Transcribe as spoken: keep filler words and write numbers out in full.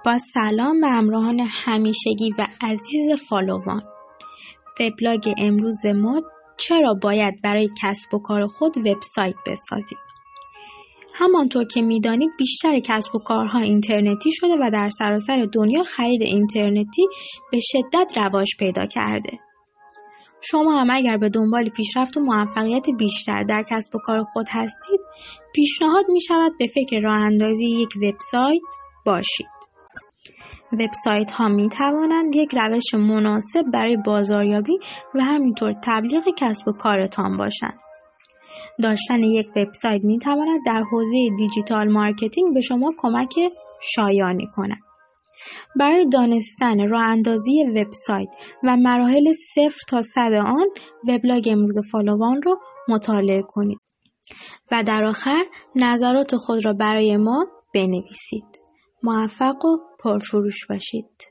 با سلام به همراهان همیشگی و عزیز فالووان. وبلاگ امروز ما چرا باید برای کسب و کار خود وبسایت بسازید؟ همانطور که میدانید بیشتر کسب و کارها اینترنتی شده و در سراسر دنیا خرید اینترنتی به شدت رواج پیدا کرده. شما هم اگر به دنبال پیشرفت و موفقیت بیشتر در کسب و کار خود هستید، پیشنهاد می شود به فکر راه اندازی یک وبسایت باشید. وبسایت ها می توانند یک روش مناسب برای بازاریابی و همینطور تبلیغ کسب و کارتان باشند. داشتن یک وبسایت می تواند در حوزه دیجیتال مارکتینگ به شما کمک شایانی کند. برای دانستن راه اندازی وبسایت و مراحل صفر تا صد آن، وبلاگ امروز فالووان را مطالعه کنید و در آخر نظرات خود را برای ما بنویسید. موفق و پرفروش باشید.